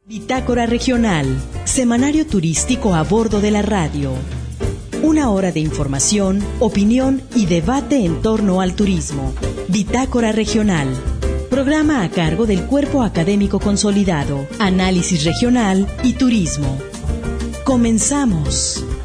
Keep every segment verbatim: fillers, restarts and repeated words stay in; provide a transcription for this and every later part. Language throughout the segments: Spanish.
Bitácora Regional, semanario turístico a bordo de la radio. Una hora de información, opinión y debate en torno al turismo. Bitácora Regional, programa a cargo del Cuerpo Académico Consolidado, Análisis Regional y Turismo. Comenzamos.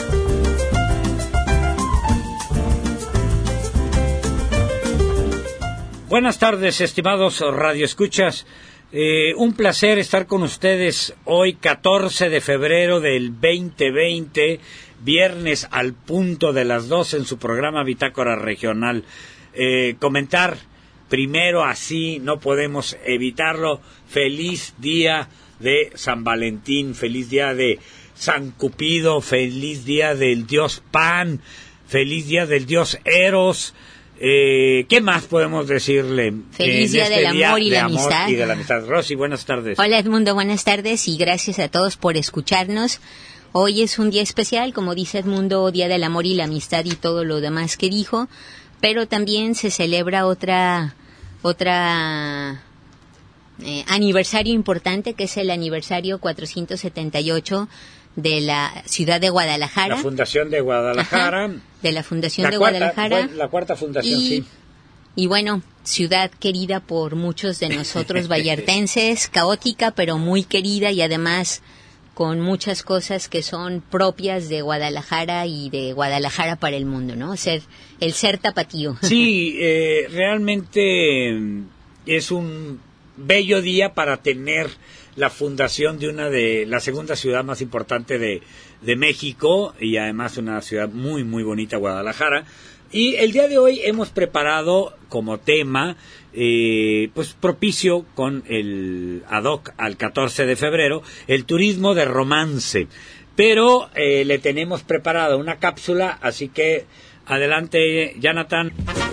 Buenas tardes, estimados radioescuchas. Eh, un placer estar con ustedes hoy, catorce de febrero del veinte veinte, viernes al punto de las doce en su programa Bitácora Regional. Eh, comentar primero, así no podemos evitarlo, feliz día de San Valentín, feliz día de San Cupido, feliz día del dios Pan, feliz día del dios Eros. Eh, ¿Qué más podemos decirle? Feliz día este del amor día y de la amor amistad. Y de la amistad. Rosy, buenas tardes. Hola Edmundo, buenas tardes y gracias a todos por escucharnos. Hoy es un día especial, como dice Edmundo, Día del Amor y la Amistad y todo lo demás que dijo, pero también se celebra otra otra eh, aniversario importante, que es el aniversario cuatrocientos setenta y ocho de la ciudad de Guadalajara. La fundación de Guadalajara. Ajá, de la fundación la de cuarta, Guadalajara. La cuarta fundación, y, sí. Y bueno, ciudad querida por muchos de nosotros vallartenses, caótica pero muy querida y además con muchas cosas que son propias de Guadalajara y de Guadalajara para el mundo, ¿no? Ser, el ser tapatío. Sí, eh, realmente es un bello día para tener la fundación de una de la segunda ciudad más importante de, de México y además una ciudad muy muy bonita, Guadalajara. Y el día de hoy hemos preparado como tema eh, pues propicio con el ad hoc al catorce de febrero el turismo de romance, pero eh, le tenemos preparado una cápsula, así que adelante, Jonathan.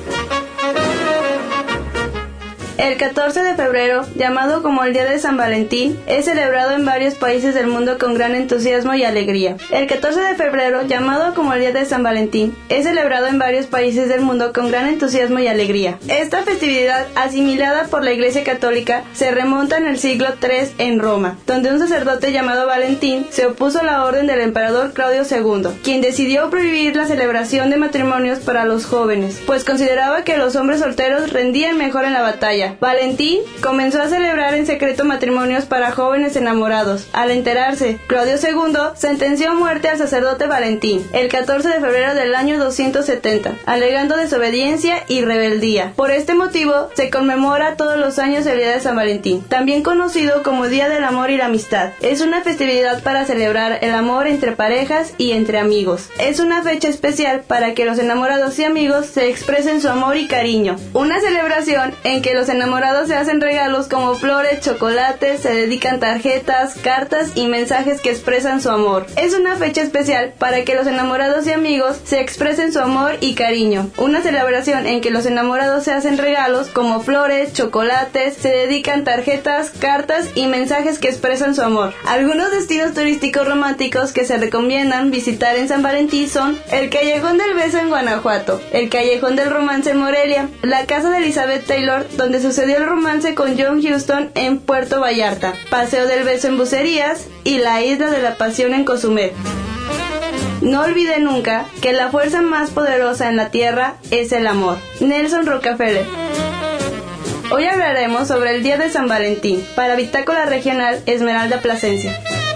El catorce de febrero, llamado como el Día de San Valentín, es celebrado en varios países del mundo con gran entusiasmo y alegría. El catorce de febrero, llamado como el Día de San Valentín, es celebrado en varios países del mundo con gran entusiasmo y alegría. Esta festividad, asimilada por la Iglesia Católica, se remonta en el siglo tercero en Roma, donde un sacerdote llamado Valentín se opuso a la orden del emperador Claudio segundo, quien decidió prohibir la celebración de matrimonios para los jóvenes, pues consideraba que los hombres solteros rendían mejor en la batalla. Valentín comenzó a celebrar en secreto matrimonios para jóvenes enamorados. Al enterarse, Claudio segundo sentenció a muerte al sacerdote Valentín el catorce de febrero del año doscientos setenta, alegando desobediencia y rebeldía. Por este motivo, se conmemora todos los años el Día de San Valentín, también conocido como Día del Amor y la Amistad. Es una festividad para celebrar el amor entre parejas y entre amigos. Es una fecha especial para que los enamorados y amigos se expresen su amor y cariño. Una celebración en que los enamorados se hacen regalos como flores, chocolates, se dedican tarjetas, cartas y mensajes que expresan su amor. Es una fecha especial para que los enamorados y amigos se expresen su amor y cariño. Una celebración en que los enamorados se hacen regalos como flores, chocolates, se dedican tarjetas, cartas y mensajes que expresan su amor. Algunos destinos turísticos románticos que se recomiendan visitar en San Valentín son el Callejón del Beso en Guanajuato, el Callejón del Romance en Morelia, la casa de Elizabeth Taylor, donde sucedió el romance con John Huston en Puerto Vallarta, Paseo del Beso en Bucerías y la Isla de la Pasión en Cozumel. No olvide nunca que la fuerza más poderosa en la tierra es el amor. Nelson Rockefeller. Hoy hablaremos sobre el Día de San Valentín. Para Bitácora Regional, Esmeralda Plasencia.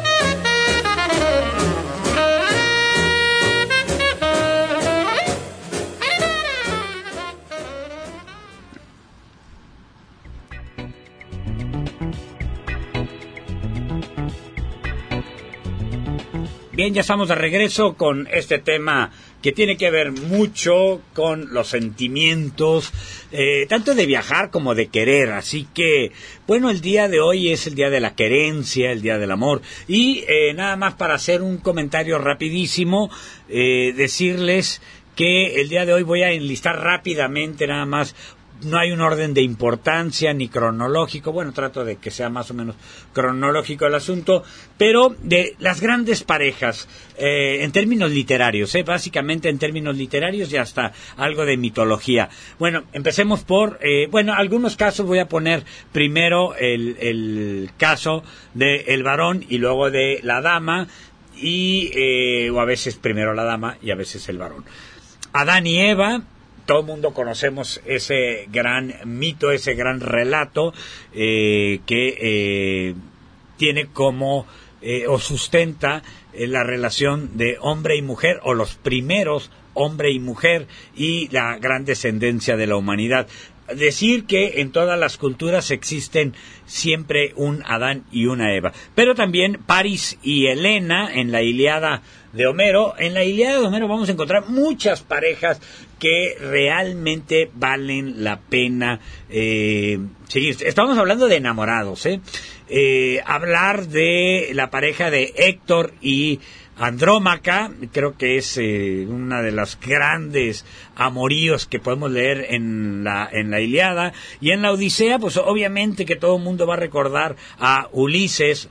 Bien, ya estamos de regreso con este tema que tiene que ver mucho con los sentimientos, eh, tanto de viajar como de querer. Así que, bueno, el día de hoy es el día de la querencia, el día del amor. Y eh, nada más para hacer un comentario rapidísimo, eh, decirles que el día de hoy voy a enlistar rápidamente nada más no hay un orden de importancia ni cronológico, bueno, trato de que sea más o menos cronológico el asunto, pero de las grandes parejas, eh, en términos literarios, eh, básicamente en términos literarios y hasta algo de mitología. Bueno, empecemos por, eh, bueno, algunos casos. Voy a poner primero el, el caso del varón y luego de la dama, y eh, o a veces primero la dama y a veces el varón. Adán y Eva. Todo el mundo conocemos ese gran mito, ese gran relato eh, que eh, tiene como eh, o sustenta eh, la relación de hombre y mujer, o los primeros hombre y mujer, y la gran descendencia de la humanidad. Decir que en todas las culturas existen siempre un Adán y una Eva, pero también Paris y Helena en la Ilíada de Homero. En la Ilíada de Homero vamos a encontrar muchas parejas que realmente valen la pena eh, seguir. Estamos hablando de enamorados, ¿eh? Eh, hablar de la pareja de Héctor y Andrómaca, creo que es eh, una de las grandes amoríos que podemos leer en la en la Ilíada. Y en la Odisea, pues obviamente que todo el mundo va a recordar a Ulises,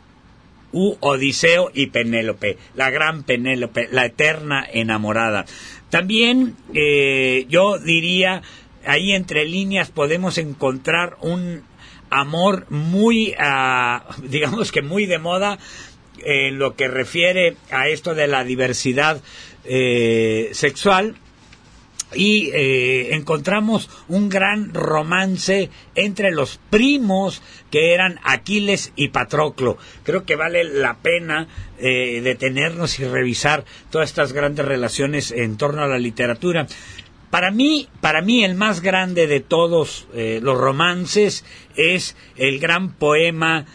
u Odiseo y Penélope, la gran Penélope, la eterna enamorada. También eh, yo diría, ahí entre líneas podemos encontrar un amor muy, uh, digamos que muy de moda, en lo que refiere a esto de la diversidad eh, sexual, y eh, encontramos un gran romance entre los primos que eran Aquiles y Patroclo. Creo que vale la pena eh, detenernos y revisar todas estas grandes relaciones en torno a la literatura. Para mí, para mí el más grande de todos eh, los romances es el gran poema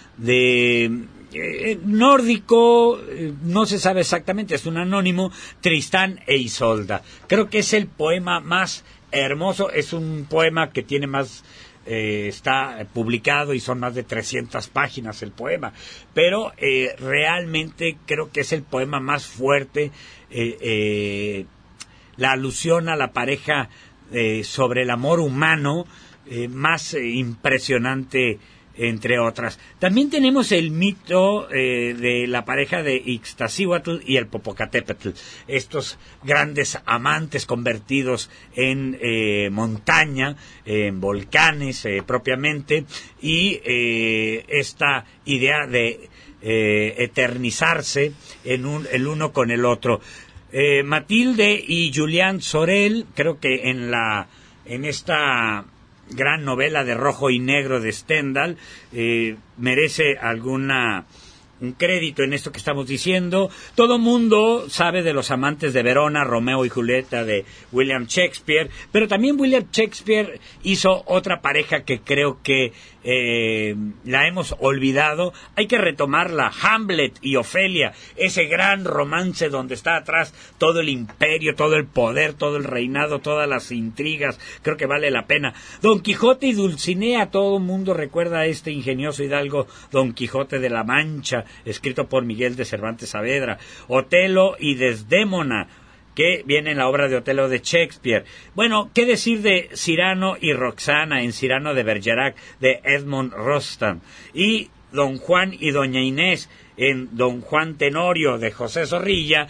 de Eh, nórdico, eh, no se sabe exactamente, es un anónimo, Tristán e Isolda. Creo que es el poema más hermoso, es un poema que tiene más, eh, está publicado y son más de trescientas páginas el poema, pero eh, realmente creo que es el poema más fuerte, eh, eh, la alusión a la pareja eh, sobre el amor humano eh, más eh, impresionante, entre otras. También tenemos el mito eh, de la pareja de Ixtaccíhuatl y el Popocatépetl, estos grandes amantes convertidos en eh, montaña, en volcanes eh, propiamente, y eh, esta idea de eh, eternizarse en un, el uno con el otro. Eh, Matilde y Julián Sorel, creo que en la en esta gran novela de Rojo y Negro de Stendhal, eh, merece alguna un crédito en esto que estamos diciendo. Todo mundo sabe de los amantes de Verona, Romeo y Julieta de William Shakespeare, pero también William Shakespeare hizo otra pareja que creo que eh, la hemos olvidado. Hay que retomarla, Hamlet y Ofelia, ese gran romance donde está atrás todo el imperio, todo el poder, todo el reinado, todas las intrigas. Creo que vale la pena. Don Quijote y Dulcinea, todo el mundo recuerda a este ingenioso hidalgo Don Quijote de la Mancha, escrito por Miguel de Cervantes Saavedra. Otelo y Desdémona, que viene en la obra de Otelo de Shakespeare. Bueno, ¿qué decir de Cyrano y Roxana en Cyrano de Bergerac de Edmond Rostand? Y Don Juan y Doña Inés en Don Juan Tenorio de José Zorrilla,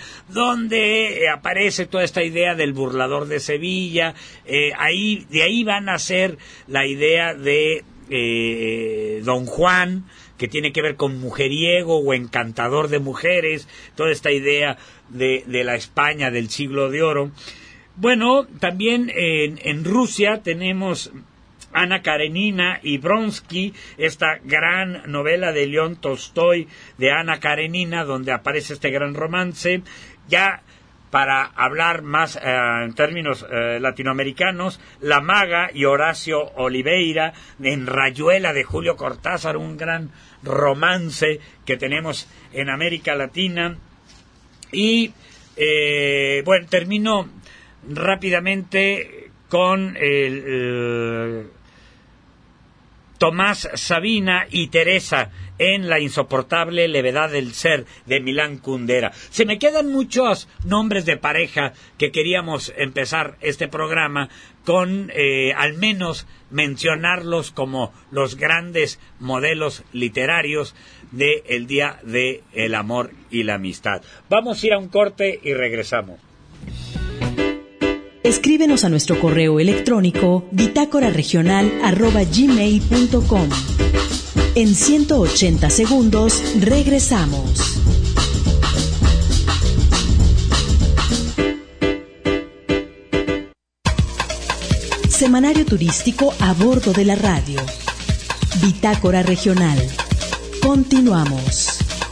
donde eh, aparece toda esta idea del burlador de Sevilla. Eh, ahí, de ahí va a nacer la idea de eh, Don Juan, que tiene que ver con mujeriego o encantador de mujeres, toda esta idea de, de la España del siglo de oro. Bueno, también en, en Rusia tenemos Ana Karenina y Vronsky, esta gran novela de León Tolstoy de Ana Karenina, donde aparece este gran romance. Ya para hablar más eh, en términos eh, latinoamericanos, La Maga y Horacio Oliveira en Rayuela de Julio Cortázar, un gran romance que tenemos en América Latina. Y eh, bueno, termino rápidamente con el, el Tomás Sabina y Teresa en La insoportable levedad del ser, de Milán Kundera. Se me quedan muchos nombres de pareja que queríamos empezar este programa con eh, al menos mencionarlos como los grandes modelos literarios del Día del Amor y la Amistad. Vamos a ir a un corte y regresamos. Escríbenos a nuestro correo electrónico bitácora regional arroba gmail punto com. En ciento ochenta segundos regresamos. Semanario turístico a bordo de la radio. Bitácora regional. Continuamos.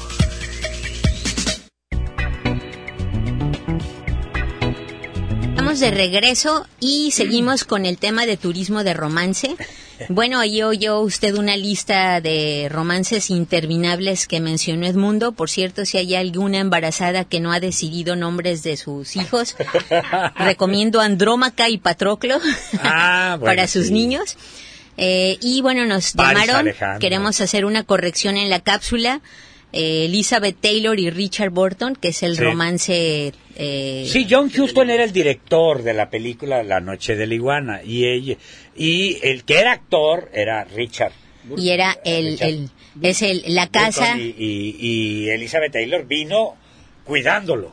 De regreso y seguimos con el tema de turismo de romance. Bueno, ahí oyó usted una lista de romances interminables que mencionó Edmundo. Por cierto, si hay alguna embarazada que no ha decidido nombres de sus hijos, recomiendo Andrómaca y Patroclo ah, bueno, para sus sí. niños. Eh, y bueno, nos Paris, llamaron, Alejandro. Queremos hacer una corrección en la cápsula. Eh, Elizabeth Taylor y Richard Burton, que es el sí. romance... Eh, sí, John Huston era el director de la película La Noche de la Iguana, y ella, y el que era actor era Richard. Y era el, el es el la casa... Y, y, y Elizabeth Taylor vino cuidándolo.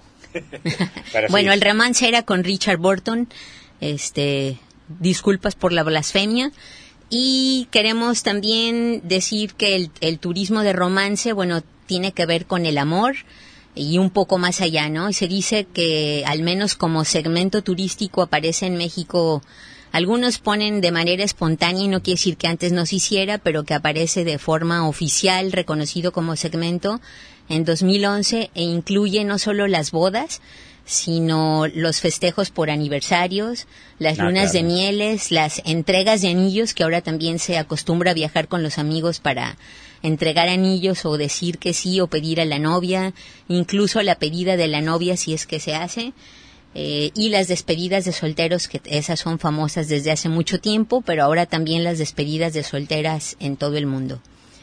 Bueno, sí. el romance era con Richard Burton, este, disculpas por la blasfemia. Y queremos también decir que el, el turismo de romance, bueno, tiene que ver con el amor y un poco más allá, ¿no? Y se dice que al menos como segmento turístico aparece en México, algunos ponen de manera espontánea y no quiere decir que antes no se hiciera, pero que aparece de forma oficial, reconocido como segmento en dos mil once e incluye no solo las bodas, sino los festejos por aniversarios, las ah, lunas claro. de mieles, las entregas de anillos, que ahora también se acostumbra a viajar con los amigos para entregar anillos o decir que sí o pedir a la novia, incluso la pedida de la novia si es que se hace, eh, y las despedidas de solteros, que esas son famosas desde hace mucho tiempo, pero ahora también las despedidas de solteras en todo el mundo.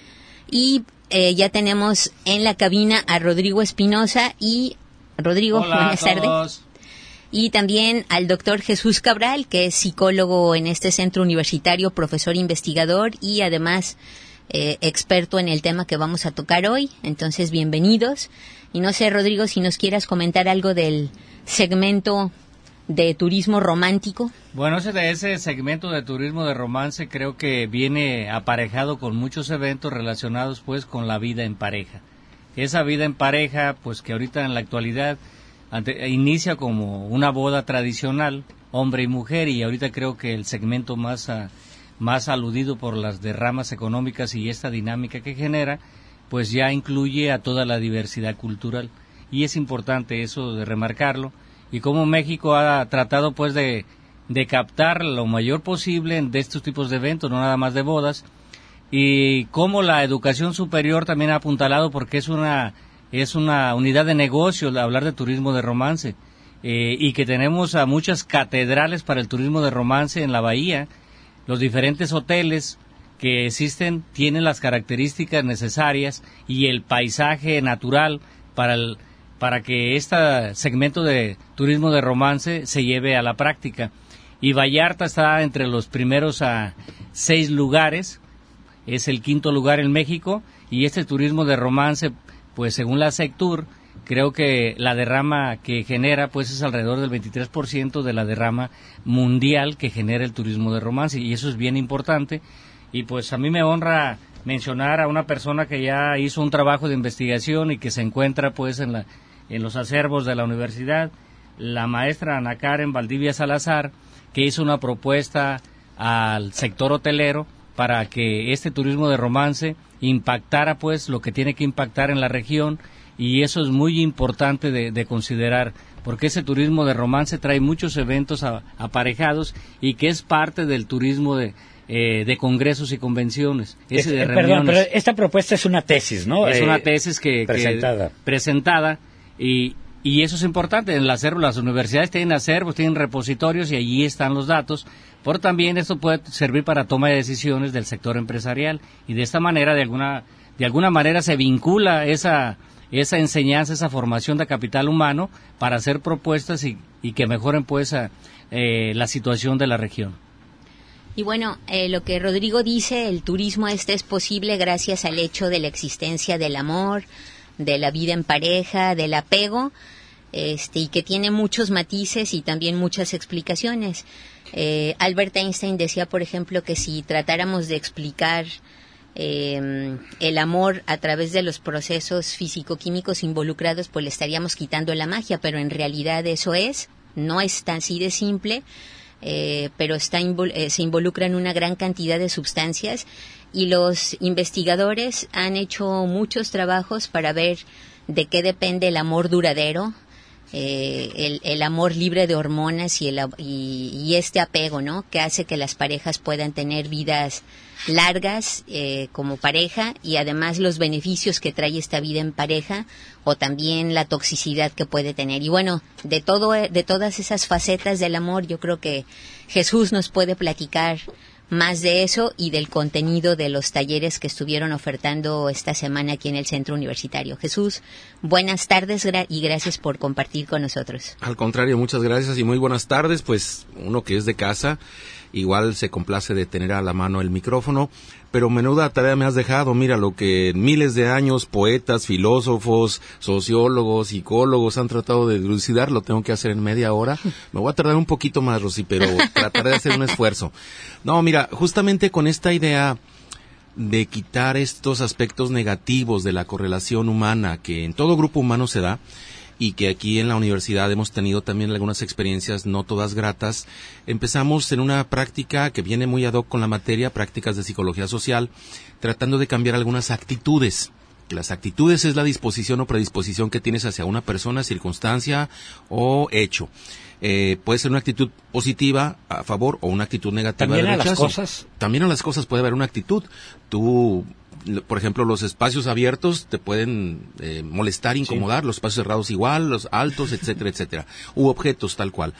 Y eh, ya tenemos en la cabina a Rodrigo Espinosa y Rodrigo, hola, buenas tardes. Y también al doctor Jesús Cabral, que es psicólogo en este centro universitario, profesor investigador y además eh, experto en el tema que vamos a tocar hoy. Entonces, bienvenidos. Y no sé, Rodrigo, si nos quieras comentar algo del segmento de turismo romántico. Bueno, ese, ese segmento de turismo de romance creo que viene aparejado con muchos eventos relacionados pues con la vida en pareja. Esa vida en pareja, pues que ahorita en la actualidad ante, inicia como una boda tradicional, hombre y mujer, y ahorita creo que el segmento más, uh, más aludido por las derramas económicas y esta dinámica que genera, pues ya incluye a toda la diversidad cultural. Y es importante eso de remarcarlo, y cómo México ha tratado pues de, de captar lo mayor posible de estos tipos de eventos, no nada más de bodas, y cómo la educación superior también ha apuntalado porque es una es una unidad de negocio hablar de turismo de romance eh, y que tenemos a muchas catedrales para el turismo de romance en la bahía. Los diferentes hoteles que existen tienen las características necesarias y el paisaje natural para el, para que este segmento de turismo de romance se lleve a la práctica. Y Vallarta está entre los primeros a seis lugares. Es el quinto lugar en México, y este turismo de romance, pues según la Sectur, creo que la derrama que genera pues es alrededor del veintitrés por ciento de la derrama mundial que genera el turismo de romance, y eso es bien importante. Y pues a mí me honra mencionar a una persona que ya hizo un trabajo de investigación y que se encuentra pues en la en los acervos de la universidad, la maestra Ana Karen Valdivia Salazar, que hizo una propuesta al sector hotelero para que este turismo de romance impactara pues lo que tiene que impactar en la región, y eso es muy importante de, de considerar, porque ese turismo de romance trae muchos eventos a, aparejados y que es parte del turismo de, eh, de congresos y convenciones. Ese es, de eh, perdón, pero esta propuesta es una tesis, ¿no? Es eh, una tesis que presentada. que presentada y Y eso es importante, en el acervo, las universidades tienen acervos, tienen repositorios y allí están los datos, pero también esto puede servir para toma de decisiones del sector empresarial y de esta manera, de alguna, de alguna manera se vincula esa, esa enseñanza, esa formación de capital humano para hacer propuestas y, y que mejoren pues a, eh, la situación de la región. Y bueno, eh, lo que Rodrigo dice, el turismo este es posible gracias al hecho de la existencia del amor, de la vida en pareja, del apego, este, y que tiene muchos matices y también muchas explicaciones. Eh, Albert Einstein decía, por ejemplo, que si tratáramos de explicar eh, el amor a través de los procesos físico-químicos involucrados, pues le estaríamos quitando la magia, pero en realidad eso es, no es tan así de simple, eh, pero está invol- eh, se involucran una gran cantidad de sustancias. Y los investigadores han hecho muchos trabajos para ver de qué depende el amor duradero, eh, el, el amor libre de hormonas y, el, y, y este apego, ¿no? Que hace que las parejas puedan tener vidas largas eh, como pareja y además los beneficios que trae esta vida en pareja o también la toxicidad que puede tener. Y bueno, de todo, de todas esas facetas del amor, yo creo que Jesús nos puede platicar más de eso y del contenido de los talleres que estuvieron ofertando esta semana aquí en el Centro Universitario. Jesús, buenas tardes gra- y gracias por compartir con nosotros. Al contrario, muchas gracias y muy buenas tardes. Pues uno que es de casa, igual se complace de tener a la mano el micrófono, pero menuda tarea me has dejado. Mira, lo que miles de años poetas, filósofos, sociólogos, psicólogos han tratado de dilucidar, lo tengo que hacer en media hora. Me voy a tardar un poquito más, Rosy, pero trataré de hacer un esfuerzo. No, mira, justamente con esta idea de quitar estos aspectos negativos de la correlación humana que en todo grupo humano se da, y que aquí en la universidad hemos tenido también algunas experiencias no todas gratas, empezamos en una práctica que viene muy ad hoc con la materia, prácticas de psicología social, tratando de cambiar algunas actitudes. Las actitudes es la disposición o predisposición que tienes hacia una persona, circunstancia o hecho. Eh, puede ser una actitud positiva a favor o una actitud negativa ¿También de a rechazo. las cosas? También a las cosas puede haber una actitud. Tú, por ejemplo, los espacios abiertos te pueden eh, molestar, incomodar, sí. Los espacios cerrados igual, los altos, etcétera, etcétera, u objetos tal cual.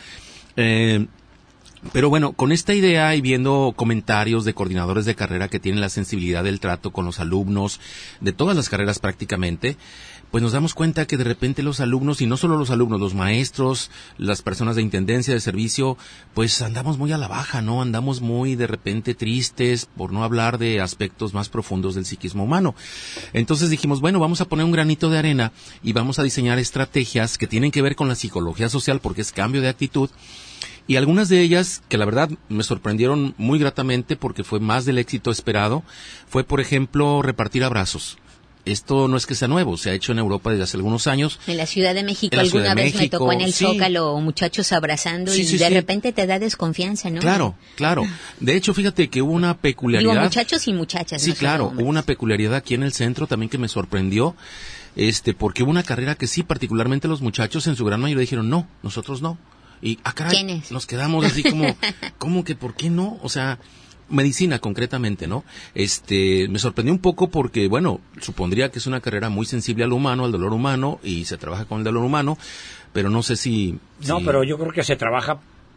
Eh, pero bueno, con esta idea y viendo comentarios de coordinadores de carrera que tienen la sensibilidad del trato con los alumnos de todas las carreras prácticamente, pues nos damos cuenta que de repente los alumnos, y no solo los alumnos, los maestros, las personas de intendencia, de servicio, pues andamos muy a la baja, ¿no? Andamos muy de repente tristes, por no hablar de aspectos más profundos del psiquismo humano. Entonces dijimos, bueno, vamos a poner un granito de arena y vamos a diseñar estrategias que tienen que ver con la psicología social, porque es cambio de actitud. Y algunas de ellas, que la verdad me sorprendieron muy gratamente porque fue más del éxito esperado, fue, por ejemplo, repartir abrazos. Esto no es que sea nuevo, se ha hecho en Europa desde hace algunos años. En la Ciudad de México la alguna Ciudad de vez México, me tocó en el sí. Zócalo muchachos abrazando sí, y sí, de sí. repente te da desconfianza, ¿no? Claro, claro. De hecho, fíjate que hubo una peculiaridad. Digo, muchachos y muchachas. Sí, no claro, hombres. hubo una peculiaridad aquí en el centro también que me sorprendió, este, porque hubo una carrera que sí, particularmente los muchachos en su gran mayoría dijeron, no, nosotros no. Y, ah, caray, ¿quiénes? Nos quedamos así como, ¿cómo que por qué no? O sea, medicina concretamente, ¿no? Este, me sorprendió un poco porque, bueno, supondría que es una carrera muy sensible al humano, al dolor humano, y se trabaja con el dolor humano, pero no sé si... No, si... pero yo creo que se trabaja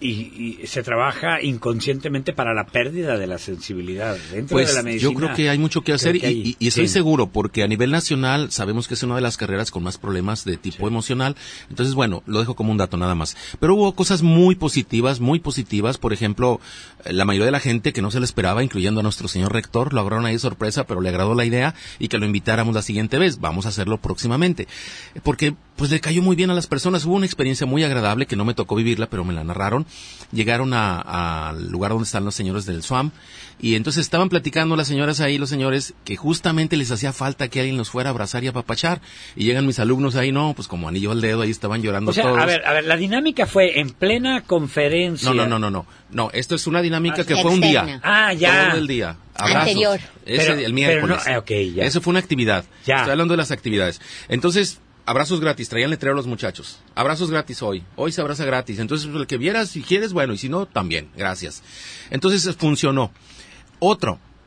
y, y se trabaja inconscientemente para la pérdida de la sensibilidad dentro pues, de la medicina. Yo creo que hay mucho que hacer que hay, y, y estoy sí. seguro porque a nivel nacional sabemos que es una de las carreras con más problemas de tipo sí. emocional. Entonces, bueno, lo dejo como un dato nada más. Pero hubo cosas muy positivas, muy positivas. Por ejemplo, la mayoría de la gente que no se le esperaba, incluyendo a nuestro señor rector, lo agarraron ahí de sorpresa, pero le agradó la idea y que lo invitáramos la siguiente vez. Vamos a hacerlo próximamente. Porque pues le cayó muy bien a las personas. Hubo una experiencia muy agradable que no me tocó vivirla, pero me la narraron. Llegaron al lugar donde están los señores del S W A M y entonces estaban platicando las señoras ahí, los señores, que justamente les hacía falta que alguien los fuera a abrazar y apapachar. Y llegan mis alumnos ahí, no, pues como anillo al dedo, ahí estaban llorando o sea, todos. A ver, a ver, la dinámica fue en plena conferencia. No, no, no, no, no. No, esto es una dinámica ah, que externa. fue un día. Ah, ya. Todo el día. Abrazos. Anterior. Ese, pero, el miércoles. Pero no, okay, ya. Eso fue una actividad. Ya. Estoy hablando de las actividades. Entonces, abrazos gratis, traían letrero a los muchachos. Abrazos gratis hoy. Hoy se abraza gratis. Entonces, el que vieras, si quieres, bueno, y si no, también. Gracias. Entonces, funcionó. Otro,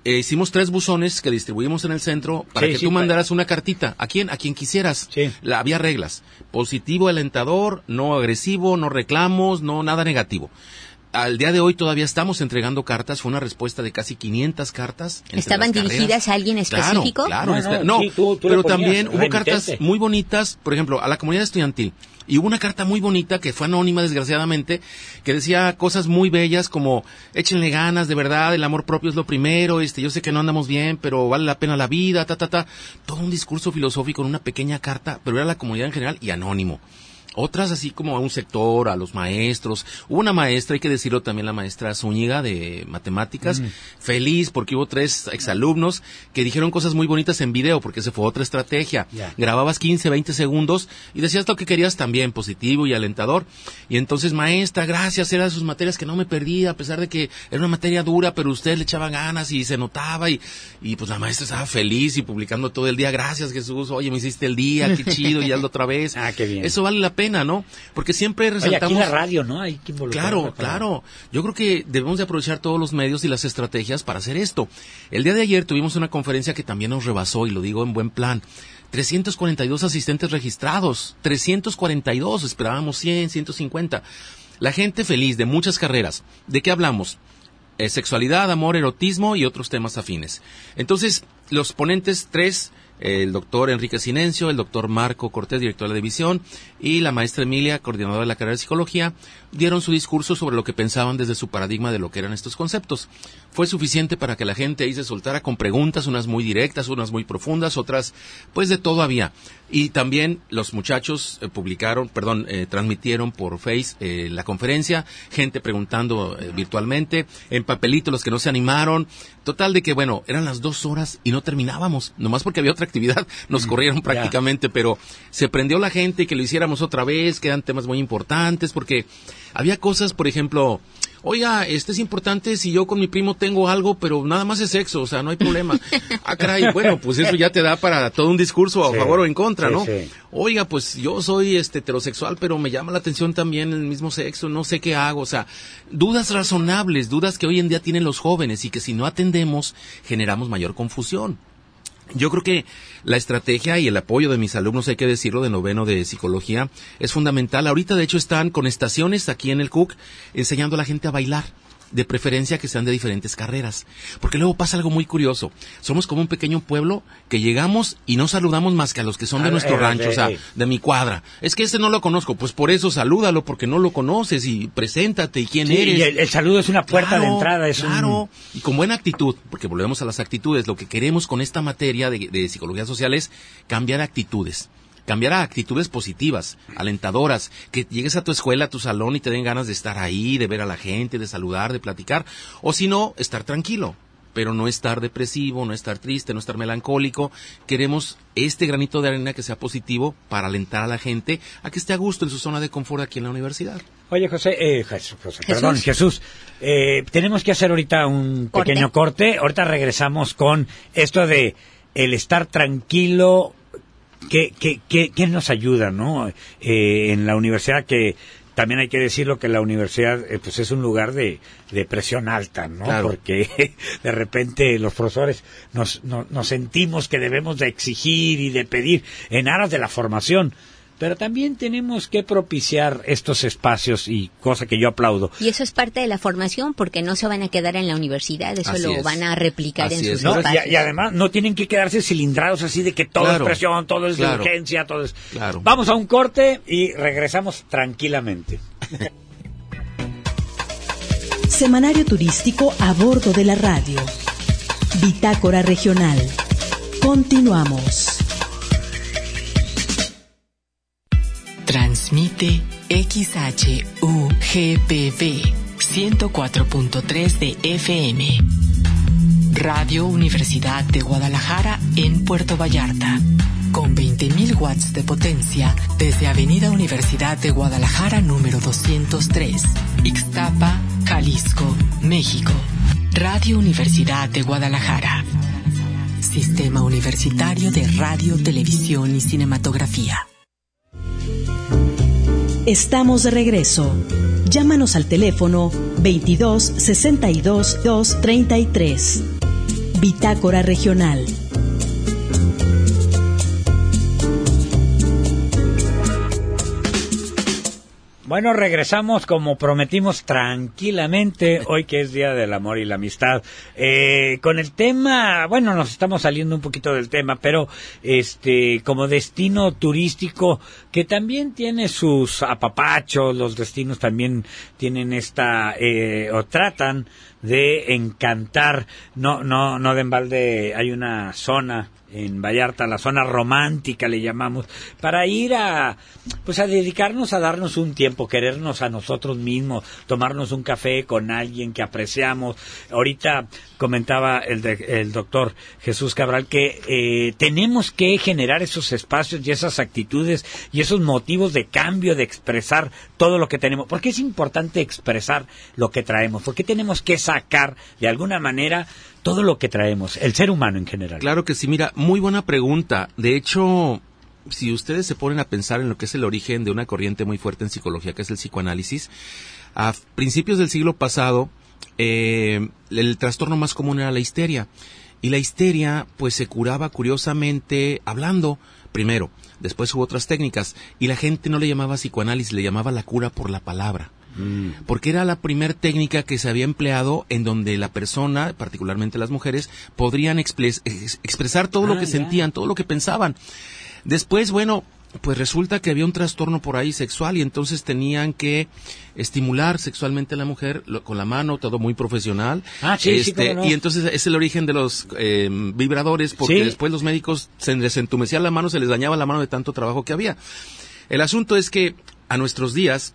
eh, hicimos tres buzones que distribuimos en el centro para sí, que sí, tú para... mandaras una cartita. ¿A quién? A quien quisieras. Sí. La, había reglas. Positivo, alentador, no agresivo, no reclamos, no nada negativo. Al día de hoy todavía estamos entregando cartas. Fue una respuesta de casi quinientas cartas. ¿Estaban dirigidas a alguien específico? Claro, claro. No, no, no sí, tú, tú pero ponías, también hubo remitente. cartas muy bonitas, por ejemplo, a la comunidad estudiantil. Y hubo una carta muy bonita que fue anónima, desgraciadamente, que decía cosas muy bellas como, échenle ganas, de verdad, el amor propio es lo primero, este, yo sé que no andamos bien, pero vale la pena la vida, ta, ta, ta. Todo un discurso filosófico en una pequeña carta, pero era a la comunidad en general y anónimo. Otras así como a un sector, a los maestros. Hubo una maestra, hay que decirlo también, la maestra Zúñiga de matemáticas, mm. feliz porque hubo tres exalumnos que dijeron cosas muy bonitas en video, porque esa fue otra estrategia. Yeah. Grababas quince, veinte segundos y decías lo que querías también, positivo y alentador. Y entonces, maestra, gracias, eran sus materias que no me perdí, a pesar de que era una materia dura, pero usted le echaba ganas y se notaba y, y pues la maestra estaba feliz y publicando todo el día, gracias Jesús, oye, me hiciste el día, qué chido, y hazlo otra vez. Ah, qué bien. Eso vale la pena, ¿no? Porque siempre resaltamos... Oye, aquí la radio, ¿no? Hay que Claro, claro. Yo creo que debemos de aprovechar todos los medios y las estrategias para hacer esto. El día de ayer tuvimos una conferencia que también nos rebasó, y lo digo en buen plan. trescientos cuarenta y dos asistentes registrados. trescientos cuarenta y dos. Esperábamos cien, ciento cincuenta. La gente feliz de muchas carreras. ¿De qué hablamos? Eh, sexualidad, amor, erotismo y otros temas afines. Entonces, los ponentes tres... el doctor Enrique Sinencio, el doctor Marco Cortés, director de la división, y la maestra Emilia, coordinadora de la carrera de psicología, dieron su discurso sobre lo que pensaban desde su paradigma de lo que eran estos conceptos. Fue suficiente para que la gente ahí se soltara con preguntas, unas muy directas, unas muy profundas, otras, pues de todo había. Y también los muchachos eh, publicaron, perdón, eh, transmitieron por Face eh, la conferencia, gente preguntando eh, virtualmente, en papelito los que no se animaron. Total de que, bueno, eran las dos horas y no terminábamos, nomás porque había otra actividad, nos corrieron prácticamente, yeah. Pero se prendió la gente que lo hiciéramos otra vez, que eran temas muy importantes, porque había cosas, por ejemplo, oiga, este es importante si yo con mi primo tengo algo, pero nada más es sexo, o sea, no hay problema. Ah, caray, bueno, pues eso ya te da para todo un discurso a sí, favor o en contra, sí, ¿no? Sí. Oiga, pues yo soy este heterosexual, pero me llama la atención también el mismo sexo, no sé qué hago, o sea, dudas razonables, dudas que hoy en día tienen los jóvenes y que si no atendemos generamos mayor confusión. Yo creo que la estrategia y el apoyo de mis alumnos, hay que decirlo, de noveno de psicología, es fundamental. Ahorita, de hecho, están con estaciones aquí en el C U C enseñando a la gente a bailar. De preferencia que sean de diferentes carreras. Porque luego pasa algo muy curioso. Somos como un pequeño pueblo que llegamos y no saludamos más que a los que son de nuestro rancho, o sea, de mi cuadra. Es que este no lo conozco, pues por eso salúdalo, porque no lo conoces y preséntate y quién sí, eres. Y el, el saludo es una puerta claro, de entrada. Es claro, un... y con buena actitud, porque volvemos a las actitudes. Lo que queremos con esta materia de, de psicología social es cambiar actitudes. Cambiar a actitudes positivas, alentadoras, que llegues a tu escuela, a tu salón y te den ganas de estar ahí, de ver a la gente, de saludar, de platicar, o si no, estar tranquilo, pero no estar depresivo, no estar triste, no estar melancólico. Queremos este granito de arena que sea positivo para alentar a la gente a que esté a gusto en su zona de confort aquí en la universidad. Oye, José, eh, Jesús, José, perdón, Jesús, eh, tenemos que hacer ahorita un corte. pequeño corte, ahorita regresamos con esto de el estar tranquilo. ¿Qué, qué, qué, qué nos ayuda, no? Eh, en la universidad, que también hay que decirlo que la universidad eh, pues es un lugar de, de presión alta, ¿no? Claro. Porque de repente los profesores nos, no, nos sentimos que debemos de exigir y de pedir en aras de la formación. Pero también tenemos que propiciar estos espacios, y cosa que yo aplaudo. Y eso es parte de la formación, porque no se van a quedar en la universidad, eso así lo es. van a replicar así en sus es. ¿No? espacios. Y, y además no tienen que quedarse cilindrados así de que todo claro, es presión, todo es claro, de urgencia, todo es... Claro. Vamos a un corte y regresamos tranquilamente. Semanario turístico a bordo de la radio. Bitácora regional. Continuamos. Transmite X H U G P V ciento cuatro punto tres de F M. Radio Universidad de Guadalajara en Puerto Vallarta. Con veinte mil watts de potencia desde Avenida Universidad de Guadalajara número doscientos tres. Ixtapa, Jalisco, México. Radio Universidad de Guadalajara. Sistema Universitario de Radio, Televisión y Cinematografía. Estamos de regreso. Llámanos al teléfono veintidós sesenta y dos dos treinta y tres. Bitácora Regional. Bueno, regresamos como prometimos tranquilamente, hoy que es Día del Amor y la Amistad, eh, con el tema, bueno, nos estamos saliendo un poquito del tema, pero este, como destino turístico que también tiene sus apapachos, los destinos también tienen esta, eh, o tratan de encantar, no, no, no de en balde, hay una zona en Vallarta, la zona romántica le llamamos, para ir a, pues a dedicarnos a darnos un tiempo, querernos a nosotros mismos, tomarnos un café con alguien que apreciamos. Ahorita comentaba el, de, el doctor Jesús Cabral que eh, tenemos que generar esos espacios y esas actitudes y esos motivos de cambio, de expresar todo lo que tenemos. ¿Por qué es importante expresar lo que traemos? ¿Por qué tenemos que sacar de alguna manera todo lo que traemos, el ser humano en general? Claro que sí, mira, muy buena pregunta. De hecho, si ustedes se ponen a pensar en lo que es el origen de una corriente muy fuerte en psicología, que es el psicoanálisis, a principios del siglo pasado, eh, el trastorno más común era la histeria. Y la histeria, pues, se curaba curiosamente hablando, primero. Después hubo otras técnicas. Y la gente no le llamaba psicoanálisis, le llamaba la cura por la palabra. Porque era la primer técnica que se había empleado en donde la persona, particularmente las mujeres, podrían expres- expresar todo ah, lo que ya. sentían, todo lo que pensaban. Después, bueno, pues resulta que había un trastorno por ahí sexual y entonces tenían que estimular sexualmente a la mujer lo, con la mano, todo muy profesional. Ah, sí, este, sí, cómo no. Y entonces es el origen de los eh, vibradores, porque sí. después los médicos se les entumecía la mano, se les dañaba la mano de tanto trabajo que había. El asunto es que a nuestros días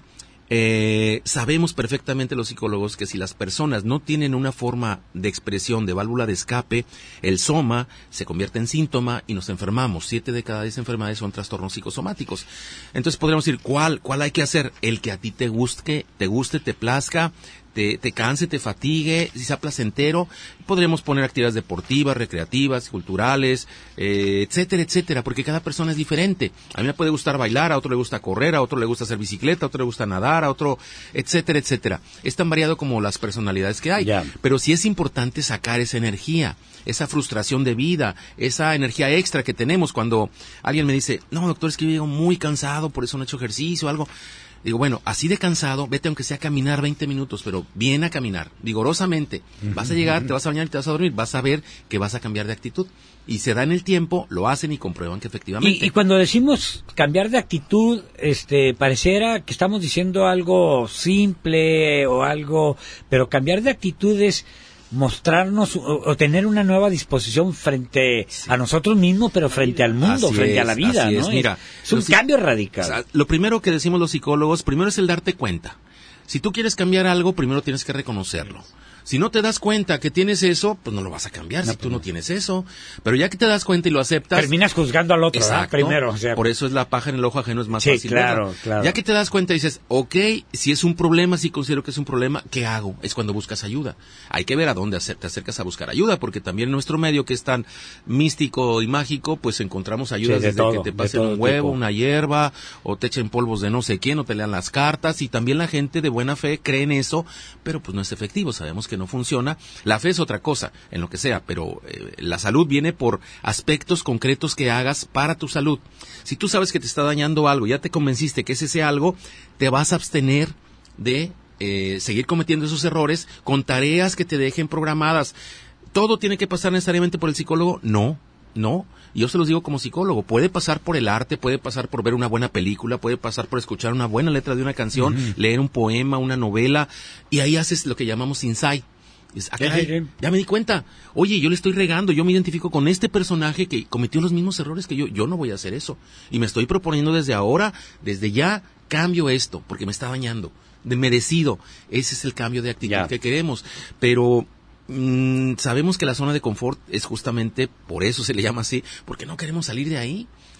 Eh, sabemos perfectamente los psicólogos que si las personas no tienen una forma de expresión de válvula de escape, el soma se convierte en síntoma y nos enfermamos. Siete de cada diez enfermedades son trastornos psicosomáticos. Entonces podríamos decir, ¿cuál, cuál hay que hacer? El que a ti te guste, te guste, te plazca, te, te canse, te fatigue, si sea placentero. Podríamos poner actividades deportivas, recreativas, culturales, eh, etcétera, etcétera, porque cada persona es diferente. A mí me puede gustar bailar, a otro le gusta correr, a otro le gusta hacer bicicleta, a otro le gusta nadar, a otro, etcétera, etcétera. Es tan variado como las personalidades que hay. Yeah. Pero sí es importante sacar esa energía, esa frustración de vida, esa energía extra que tenemos cuando alguien me dice, no, doctor, es que yo llego muy cansado, por eso no he hecho ejercicio o algo. Digo, bueno, así de cansado, vete aunque sea a caminar veinte minutos, pero bien a caminar, vigorosamente. Uh-huh, vas a llegar, uh-huh. te vas a bañar y te vas a dormir, vas a ver que vas a cambiar de actitud. Y se da en el tiempo, lo hacen y comprueban que efectivamente. Y, y cuando decimos cambiar de actitud, este, pareciera que estamos diciendo algo simple o algo, pero cambiar de actitud es mostrarnos o, o tener una nueva disposición frente sí. a nosotros mismos, pero frente al mundo, así frente es, a la vida, ¿no? Es. Mira, es un los, cambio radical. O sea, lo primero que decimos los psicólogos, primero es el darte cuenta. Si tú quieres cambiar algo, primero tienes que reconocerlo. Si no te das cuenta que tienes eso, pues no lo vas a cambiar no, si tú no tienes eso. Pero ya que te das cuenta y lo aceptas... terminas juzgando al otro, exacto, primero. O sea, por eso es la paja en el ojo ajeno, es más sí, fácil. Claro, ¿verdad? claro. Ya que te das cuenta y dices, ok, si es un problema, si considero que es un problema, ¿qué hago? Es cuando buscas ayuda. Hay que ver a dónde te acercas a buscar ayuda, porque también en nuestro medio, que es tan místico y mágico, pues encontramos ayudas sí, de desde todo, que te pasen un huevo, tipo. una hierba, o te echen polvos de no sé quién, o te lean las cartas, y también la gente de buena fe cree en eso, pero pues no es efectivo, sabemos que no funciona. La fe es otra cosa, en lo que sea, pero eh, la salud viene por aspectos concretos que hagas para tu salud. Si tú sabes que te está dañando algo, ya te convenciste que es ese algo, te vas a abstener de eh, seguir cometiendo esos errores con tareas que te dejen programadas. ¿Todo tiene que pasar necesariamente por el psicólogo? No, no. Yo se los digo como psicólogo, puede pasar por el arte, puede pasar por ver una buena película, puede pasar por escuchar una buena letra de una canción, uh-huh. leer un poema, una novela, y ahí haces lo que llamamos insight. Es, ah, caray, sí, sí, sí. Ya me di cuenta. Oye, yo le estoy regando, yo me identifico con este personaje que cometió los mismos errores que yo. Yo no voy a hacer eso. Y me estoy proponiendo desde ahora, desde ya, cambio esto, porque me está dañando. De merecido. Ese es el cambio de actitud ya. que queremos. Pero mmm, sabemos que la zona de confort es justamente, por eso se le llama así, porque no queremos salir de ahí.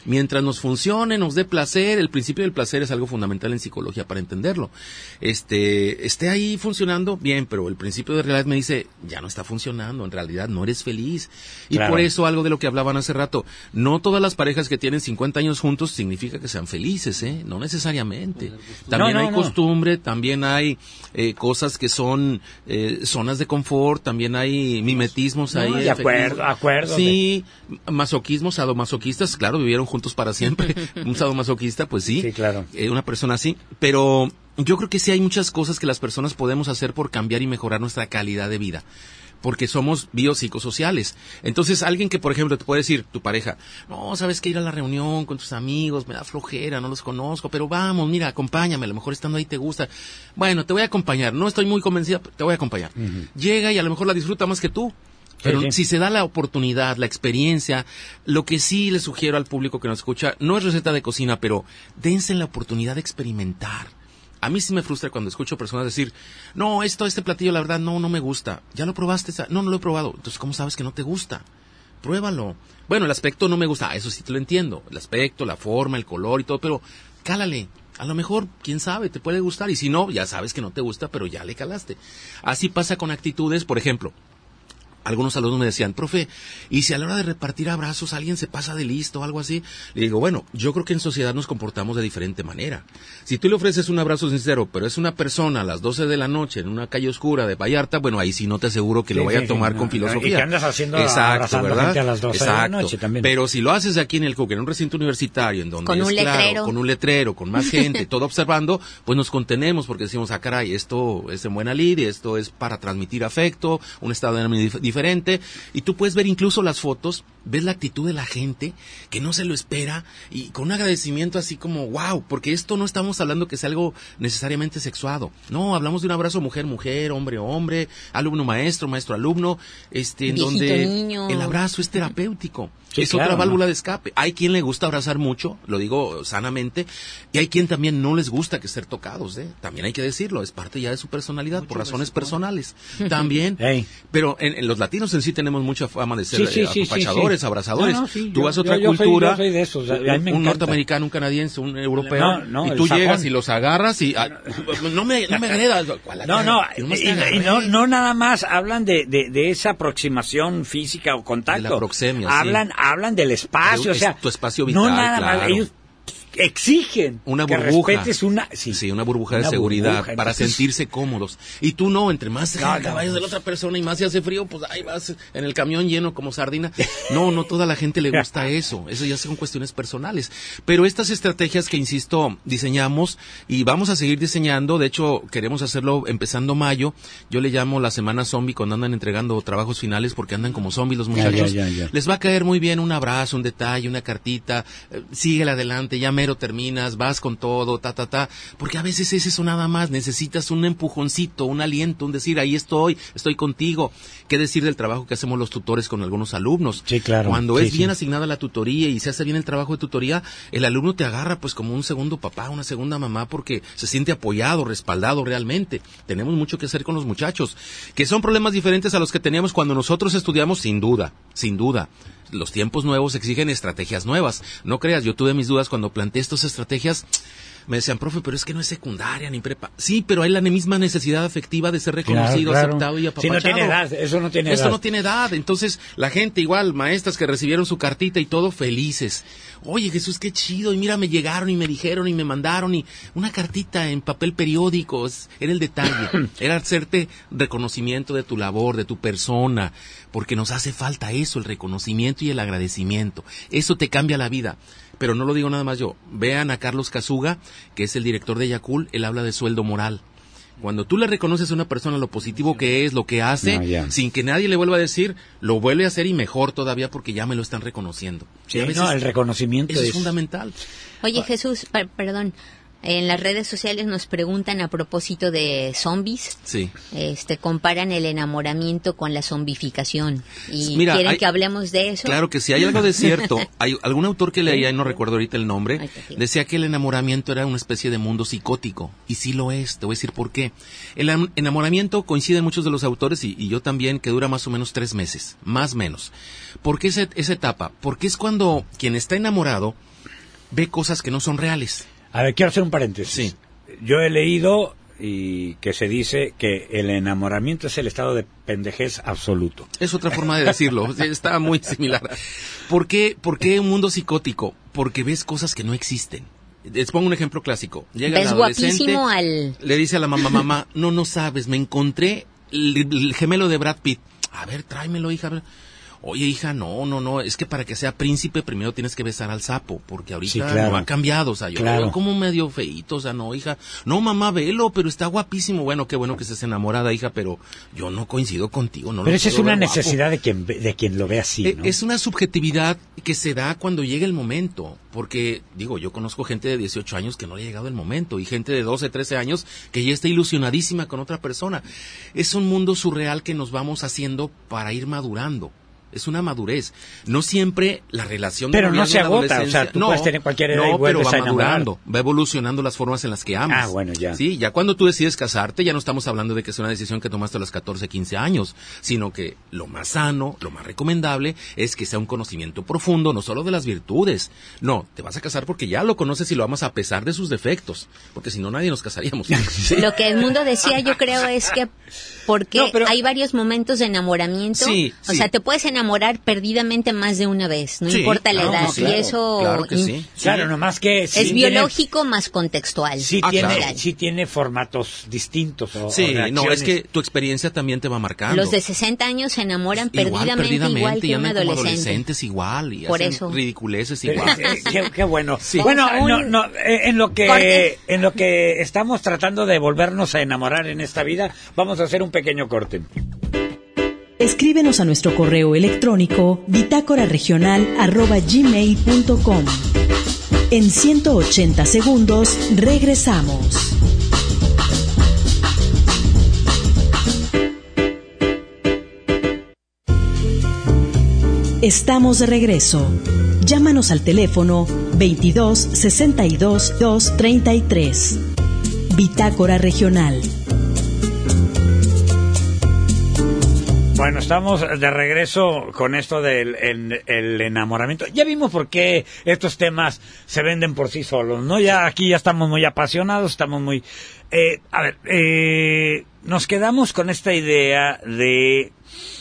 Mientras nos funcione, nos dé placer, el principio del placer es algo fundamental en psicología para entenderlo. Este, esté ahí funcionando, bien, pero el principio de realidad me dice, ya no está funcionando, en realidad no eres feliz. Y claro. Por eso algo de lo que hablaban hace rato, no todas las parejas que tienen cincuenta años juntos significa que sean felices, ¿eh? No necesariamente. También no, no, hay costumbre, no. también hay eh, cosas que son eh, zonas de confort, también hay mimetismos no, ahí. De acuerdo, acuerdo. Sí, masoquismos, sadomasoquistas, claro, vivieron juntos para siempre. Un sadomasoquista, pues sí. Sí, claro. Eh, una persona así. Pero yo creo que sí hay muchas cosas que las personas podemos hacer por cambiar y mejorar nuestra calidad de vida. Porque somos biopsicosociales. Entonces, alguien que, por ejemplo, te puede decir, tu pareja, no, sabes que ir a la reunión con tus amigos, me da flojera, no los conozco, pero vamos, mira, acompáñame, a lo mejor estando ahí te gusta. Bueno, te voy a acompañar, no estoy muy convencida, te voy a acompañar. Uh-huh. Llega y a lo mejor la disfruta más que tú. Pero sí, sí. si se da la oportunidad, la experiencia, lo que sí le sugiero al público que nos escucha, no es receta de cocina, pero dense la oportunidad de experimentar. A mí sí me frustra cuando escucho personas decir, no, esto, este platillo, la verdad, no, no me gusta. ¿Ya lo probaste? No, no lo he probado. Entonces, ¿cómo sabes que no te gusta? Pruébalo. Bueno, el aspecto no me gusta. Ah, eso sí te lo entiendo. El aspecto, la forma, el color y todo, pero cálale. A lo mejor, quién sabe, te puede gustar. Y si no, ya sabes que no te gusta, pero ya le calaste. Así pasa con actitudes, por ejemplo. Algunos alumnos me decían, profe, ¿y si a la hora de repartir abrazos alguien se pasa de listo o algo así? Le digo, bueno, yo creo que en sociedad nos comportamos de diferente manera. Si tú le ofreces un abrazo sincero, pero es una persona a las doce de la noche en una calle oscura de Vallarta, bueno, ahí sí no te aseguro que sí, lo vaya sí, a tomar sí, con no, filosofía. ¿Y qué andas haciendo? Exacto, ¿verdad? Gente a las doce Exacto. de la noche también. Pero si lo haces aquí en el C U C, en un recinto universitario, en donde con es un claro, letrero. con un letrero, con más gente, todo observando, pues nos contenemos porque decimos, ah, caray, esto es en buena lid, esto es para transmitir afecto, un estado de ánimo dif- diferente. Y tú puedes ver incluso las fotos, ves la actitud de la gente que no se lo espera y con un agradecimiento así como wow, porque esto no estamos hablando que sea algo necesariamente sexuado. No, hablamos de un abrazo mujer-mujer, hombre-hombre, alumno-maestro, maestro-alumno, este, en Viejito donde niño. El abrazo es terapéutico. Sí, es claro, otra válvula ¿no? de escape. Hay quien le gusta abrazar mucho, lo digo sanamente, y hay quien también no les gusta que ser tocados, ¿eh? También hay que decirlo, es parte ya de su personalidad, mucho por razones beso, personales. También, hey. Pero en, en los latinos en sí tenemos mucha fama de ser sí, sí, apapachadores, sí, sí. abrazadores. No, no, sí, Tú yo, vas a otra yo, yo cultura, soy, yo soy de esos, o sea, un, un norteamericano, un canadiense, un europeo, no, no, y tú sajón. llegas y los agarras y ah, no me no me agredas. No, no, y, y no, no nada más hablan de, de, de esa aproximación física o contacto. De la proxemia, hablan, sí. hablan del espacio, o sea, tu espacio vital, no nada claro. más, ellos exigen una que burbuja, respetes una, sí, sí, una burbuja una de seguridad burbuja, para entonces... sentirse cómodos. Y tú no, entre más no, cerca no, vayas no, de la otra persona y más se hace frío, pues ahí vas en el camión lleno como sardina. No, no toda la gente le gusta eso. Eso ya son cuestiones personales. Pero estas estrategias que, insisto, diseñamos y vamos a seguir diseñando, de hecho, queremos hacerlo empezando mayo. Yo le llamo la semana zombie cuando andan entregando trabajos finales porque andan como zombies los muchachos. Ya, ya, ya, ya. Les va a caer muy bien un abrazo, un detalle, una cartita, eh, síguele adelante, ya mero terminas, vas con todo, ta, ta, ta, porque a veces es eso nada más, necesitas un empujoncito, un aliento, un decir, ahí estoy, estoy contigo. ¿Qué decir del trabajo que hacemos los tutores con algunos alumnos? Sí, claro. Cuando sí, es bien sí. asignada la tutoría y se hace bien el trabajo de tutoría, el alumno te agarra pues como un segundo papá, una segunda mamá, porque se siente apoyado, respaldado realmente. Tenemos mucho que hacer con los muchachos, que son problemas diferentes a los que teníamos cuando nosotros estudiamos, sin duda, sin duda. Los tiempos nuevos exigen estrategias nuevas. No creas, yo tuve mis dudas cuando planteé estas estrategias. Me decían, profe, pero es que no es secundaria ni prepa. Sí, pero hay la misma necesidad afectiva de ser reconocido, claro, claro. aceptado y apapachado. Sí, no tiene edad, eso no tiene Esto edad. no tiene edad. Entonces, la gente igual, maestras que recibieron su cartita y todo, felices. Oye, Jesús, qué chido. Y mira, me llegaron y me dijeron y me mandaron. Y una cartita en papel periódico. Era el detalle. Era hacerte reconocimiento de tu labor, de tu persona. Porque nos hace falta eso, el reconocimiento y el agradecimiento. Eso te cambia la vida. Pero no lo digo nada más yo. Vean a Carlos Casuga, que es el director de Yakult, él habla de sueldo moral. Cuando tú le reconoces a una persona lo positivo que es, lo que hace, no, yeah. sin que nadie le vuelva a decir, lo vuelve a hacer y mejor todavía porque ya me lo están reconociendo. Sí, no, el reconocimiento eso es... es fundamental. Oye, Jesús, per- perdón. En las redes sociales nos preguntan a propósito de zombies. Sí. Este, comparan el enamoramiento con la zombificación. Y Mira, quieren hay, que hablemos de eso. Claro que sí, hay algo de cierto. Hay algún autor que leía, y no recuerdo ahorita el nombre, Ay, decía que el enamoramiento era una especie de mundo psicótico. Y sí lo es, te voy a decir por qué. El enamoramiento coincide en muchos de los autores, y, y yo también, que dura más o menos tres meses, más o menos. ¿Por qué esa, esa etapa? Porque es cuando quien está enamorado ve cosas que no son reales. A ver, quiero hacer un paréntesis. Sí. Yo he leído y que se dice que el enamoramiento es el estado de pendejez absoluto. Es otra forma de decirlo, está muy similar. ¿Por qué, ¿Por qué un mundo psicótico? Porque ves cosas que no existen. Les pongo un ejemplo clásico. Llega el adolescente, al... le dice a la mamá, mamá, no, no sabes, me encontré el, el gemelo de Brad Pitt. A ver, tráemelo, hija. Oye, hija, no, no, no, es que para que sea príncipe primero tienes que besar al sapo, porque ahorita sí, claro. no ha cambiado, o sea, yo claro. veo como medio feíto, o sea, no, hija, no, mamá, velo, pero está guapísimo, bueno, qué bueno que estés enamorada, hija, pero yo no coincido contigo, no. Pero esa es una guapo. necesidad de quien, de quien lo ve así, ¿no? Es una subjetividad que se da cuando llega el momento, porque, digo, yo conozco gente de dieciocho años que no le ha llegado el momento, y gente de doce, trece años que ya está ilusionadísima con otra persona. Es un mundo surreal que nos vamos haciendo para ir madurando. Es una madurez. No siempre la relación de Pero no se agota, o sea, tú no, puedes tener cualquier edad no, y vuelves pero va a enamorar. madurando, va evolucionando las formas en las que amas. Ah, bueno, ya. Sí, ya cuando tú decides casarte, ya no estamos hablando de que es una decisión que tomaste a los catorce, quince años, sino que lo más sano, lo más recomendable es que sea un conocimiento profundo, no solo de las virtudes. No, te vas a casar porque ya lo conoces y lo amas a pesar de sus defectos, porque si no nadie nos casaríamos. Sí. Lo que Edmundo decía, yo creo, es que porque no, pero... hay varios momentos de enamoramiento, sí, o sí. sea, te puedes enamorar perdidamente más de una vez, no sí, importa la no, edad, no, claro, y eso claro que in... sí. Claro, nomás que sí es biológico tiene... más contextual. Sí, ah, tiene, claro. sí tiene formatos distintos. O, sí, o no, es que tu experiencia también te va marcando. Los de sesenta años se enamoran igual, perdidamente, perdidamente igual que y un andan como adolescente. adolescentes igual y Por hacen eso. ridiculeces igual. qué, qué bueno. Sí. Bueno, Un... no, no, en lo que corte. en lo que estamos tratando de volvernos a enamorar en esta vida, vamos a hacer un pequeño corte. Escríbenos a nuestro correo electrónico bitácora regional arroba gmail punto com. En ciento ochenta segundos regresamos. Estamos de regreso. Llámanos al teléfono veintidós sesenta y dos dos treinta y tres. Bitácora Regional. Bueno, estamos de regreso con esto del el, el enamoramiento. Ya vimos por qué estos temas se venden por sí solos, ¿no? Ya aquí ya estamos muy apasionados, estamos muy... Eh, a ver, eh, nos quedamos con esta idea de,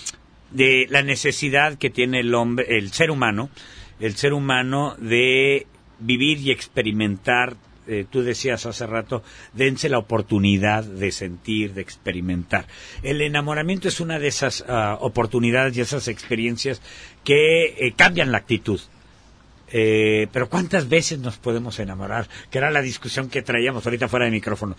de la necesidad que tiene el hombre, el ser humano, el ser humano de vivir y experimentar. Eh, tú decías hace rato, dense la oportunidad de sentir, de experimentar. El enamoramiento es una de esas uh, oportunidades y esas experiencias que eh, cambian la actitud. Eh, pero ¿cuántas veces nos podemos enamorar? Que era la discusión que traíamos ahorita fuera de micrófono.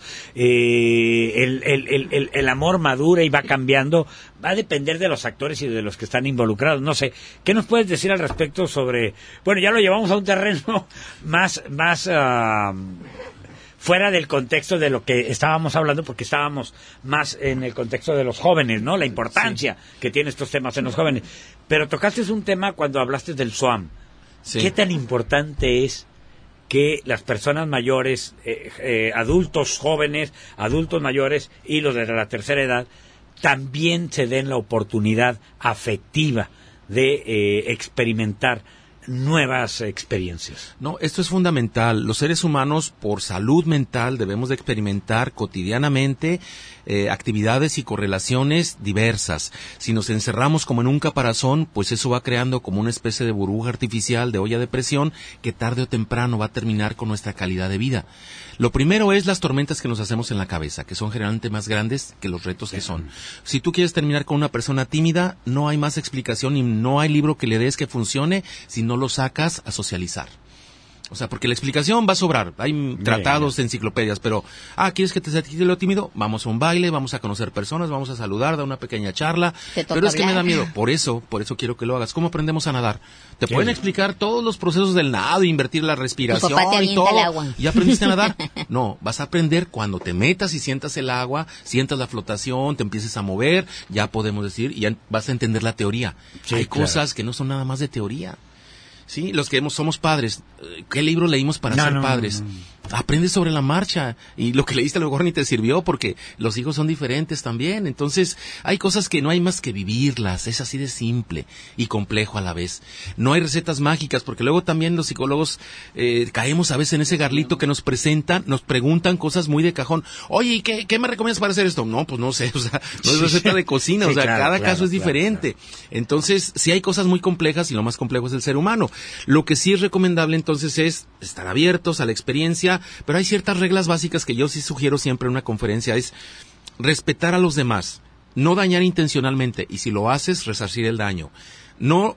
Eh, el, el, el, el, el amor madura y va cambiando, va a depender de los actores y de los que están involucrados. No sé, ¿qué nos puedes decir al respecto sobre... Bueno, ya lo llevamos a un terreno más... más uh, fuera del contexto de lo que estábamos hablando, porque estábamos más en el contexto de los jóvenes, ¿no? La importancia sí. que tiene estos temas en los jóvenes. Pero tocaste un tema cuando hablaste del S W A M. Sí. ¿Qué tan importante es que las personas mayores, eh, eh, adultos jóvenes, adultos mayores y los de la tercera edad, también se den la oportunidad afectiva de eh, experimentar nuevas experiencias? No, esto es fundamental. Los seres humanos, por salud mental, debemos de experimentar cotidianamente eh, actividades y correlaciones diversas. Si nos encerramos como en un caparazón, pues eso va creando como una especie de burbuja artificial, de olla de presión, que tarde o temprano va a terminar con nuestra calidad de vida. Lo primero es las tormentas que nos hacemos en la cabeza, que son generalmente más grandes que los retos que son. Si tú quieres terminar con una persona tímida, no hay más explicación y no hay libro que le des que funcione si no lo sacas a socializar. O sea, porque la explicación va a sobrar. Hay bien, tratados, bien. enciclopedias, pero, ah, ¿quieres que te satisfaga lo tímido? Vamos a un baile, vamos a conocer personas, vamos a saludar, dar una pequeña charla. Pero es que me da miedo. Por eso, por eso quiero que lo hagas. ¿Cómo aprendemos a nadar? Te pueden es? explicar todos los procesos del nado, invertir la respiración y todo. El agua. ¿Y aprendiste a nadar? No, vas a aprender cuando te metas y sientas el agua, sientas la flotación, te empieces a mover, ya podemos decir, y ya vas a entender la teoría. Sí, Hay claro. cosas que no son nada más de teoría. Sí, los que hemos, somos padres, ¿qué libro leímos para no, ser no, padres? No, no. aprende sobre la marcha, y lo que leíste a lo mejor ni te sirvió porque los hijos son diferentes también. Entonces hay cosas que no hay más que vivirlas, es así de simple y complejo a la vez. No hay recetas mágicas, porque luego también los psicólogos eh, caemos a veces en ese garlito que nos presentan, nos preguntan cosas muy de cajón. Oye, ¿y qué, qué me recomiendas para hacer esto? No, pues no sé, o sea, no es receta de cocina, sí, o sea, claro, cada claro, caso es claro, diferente. Claro. Entonces, sí hay cosas muy complejas y lo más complejo es el ser humano. Lo que sí es recomendable entonces es estar abiertos a la experiencia, pero hay ciertas reglas básicas que yo sí sugiero siempre en una conferencia, es respetar a los demás, no dañar intencionalmente, y si lo haces, resarcir el daño. No,